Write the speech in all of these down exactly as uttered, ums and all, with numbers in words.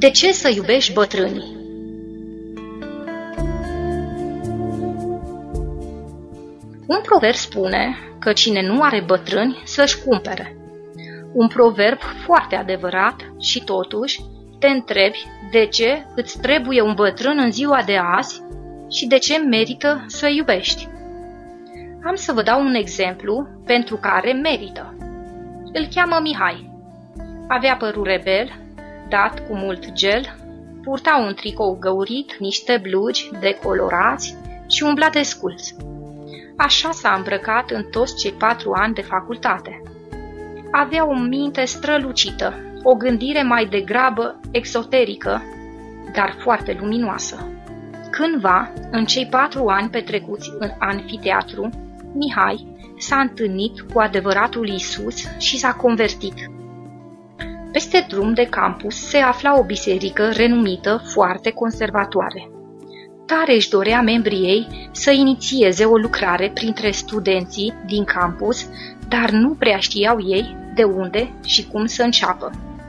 De ce să iubești bătrânii? Un proverb spune că cine nu are bătrâni să-și cumpere. Un proverb foarte adevărat și totuși te întrebi de ce îți trebuie un bătrân în ziua de azi și de ce merită să iubești. Am să vă dau un exemplu pentru care merită. Îl cheamă Mihai. Avea părul rebel, dat cu mult gel, purta un tricou găurit, niște blugi decolorați și umbla desculț. Așa s-a îmbrăcat în toți cei patru ani de facultate. Avea o minte strălucită, o gândire mai degrabă exoterică, dar foarte luminoasă. Cândva, în cei patru ani petrecuți în anfiteatru, Mihai s-a întâlnit cu adevăratul Iisus și s-a convertit. Peste drum de campus se afla o biserică renumită foarte conservatoare. Tare își dorea membrii ei să inițieze o lucrare printre studenții din campus, dar nu prea știau ei de unde și cum să înceapă.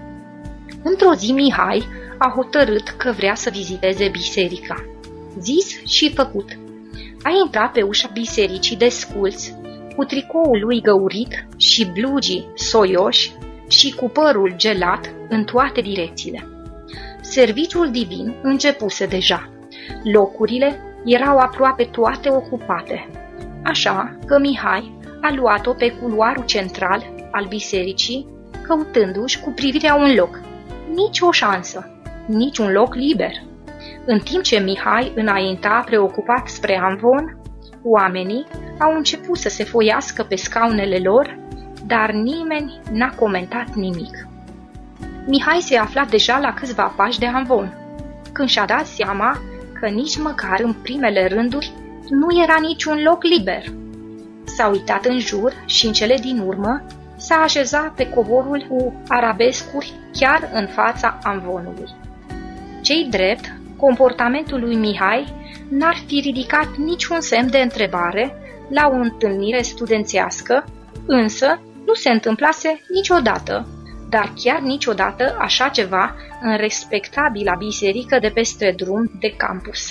Într-o zi Mihai a hotărât că vrea să viziteze biserica. Zis și făcut. A intrat pe ușa bisericii desculț, cu tricoul lui găurit și blugii soioși și cu părul gelat în toate direcțiile. Serviciul divin începuse deja. Locurile erau aproape toate ocupate, așa că Mihai a luat-o pe culoarul central al bisericii, căutându-și cu privirea un loc. Nici o șansă, nici un loc liber. În timp ce Mihai înainta preocupat spre amvon, oamenii au început să se foiască pe scaunele lor, dar nimeni n-a comentat nimic. Mihai se afla deja la câțiva pași de amvon, când și-a dat seama că nici măcar în primele rânduri nu era niciun loc liber. S-a uitat în jur și în cele din urmă s-a așezat pe covorul cu arabescuri chiar în fața amvonului. Ce-i drept, comportamentul lui Mihai n-ar fi ridicat niciun semn de întrebare la o întâlnire studențească, însă nu se întâmplase niciodată, dar chiar niciodată așa ceva în respectabila biserică de peste drum de campus.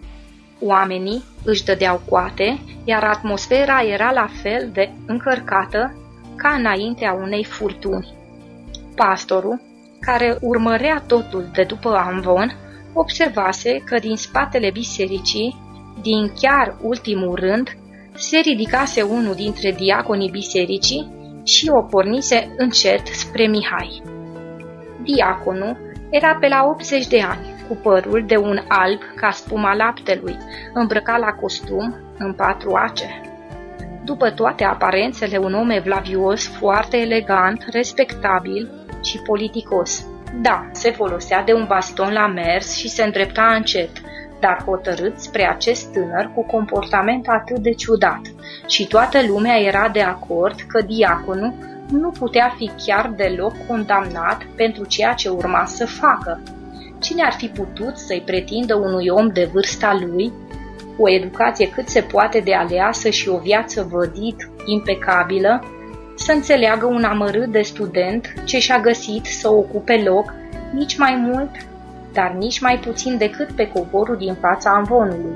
Oamenii își dădeau coate, iar atmosfera era la fel de încărcată ca înaintea unei furtuni. Pastorul, care urmărea totul de după amvon, observase că din spatele bisericii, din chiar ultimul rând, se ridicase unul dintre diaconii bisericii și o pornise încet spre Mihai. Diaconul era pe la optzeci de ani, cu părul de un alb ca spuma laptelui, îmbrăcat la costum în patru ace. După toate aparențele, un om evlavios, foarte elegant, respectabil și politicos. Da, se folosea de un baston la mers și se îndrepta încet, dar hotărât spre acest tânăr cu comportament atât de ciudat, și toată lumea era de acord că diaconul nu putea fi chiar deloc condamnat pentru ceea ce urma să facă. Cine ar fi putut să-i pretindă unui om de vârsta lui, cu o educație cât se poate de aleasă și o viață vădit, impecabilă, să înțeleagă un amărât de student ce și-a găsit să ocupe loc nici mai mult, dar nici mai puțin decât pe covorul din fața amvonului.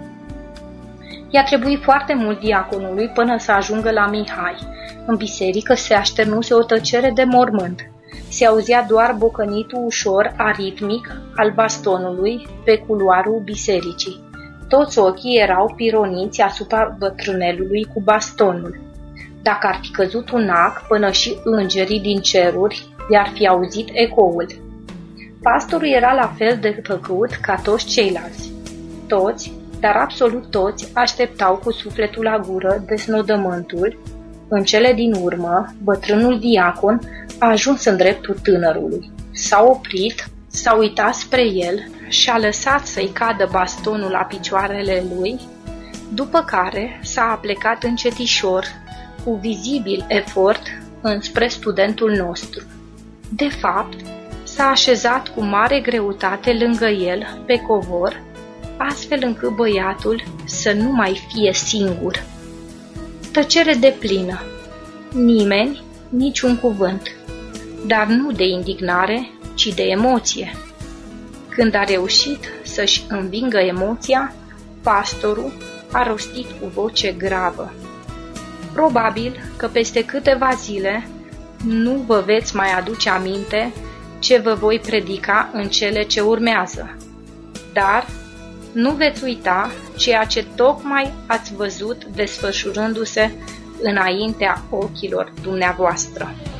I-a trebuit foarte mult diaconului până să ajungă la Mihai. În biserică se așternuse o tăcere de mormânt. Se auzea doar bocănitul ușor, aritmic, al bastonului pe culoarul bisericii. Toți ochii erau pironiți asupra bătrânelului cu bastonul. Dacă ar fi căzut un ac, până și îngerii din ceruri i-ar fi auzit ecoul. Pastorul era la fel de făcut ca toți ceilalți. Toți, dar absolut toți, așteptau cu sufletul la gură desnodământul. În cele din urmă, bătrânul diacon a ajuns în dreptul tânărului. S-a oprit, s-a uitat spre el și a lăsat să-i cadă bastonul la picioarele lui, după care s-a aplecat încetișor, cu vizibil efort, înspre studentul nostru. De fapt, s-a așezat cu mare greutate lângă el, pe covor, astfel încât băiatul să nu mai fie singur. Tăcere deplină. Nimeni, niciun cuvânt, dar nu de indignare, ci de emoție. Când a reușit să-și învingă emoția, pastorul a rostit cu voce gravă: probabil că peste câteva zile nu vă veți mai aduce aminte ce vă voi predica în cele ce urmează, dar nu veți uita ceea ce tocmai ați văzut desfășurându-se înaintea ochilor dumneavoastră.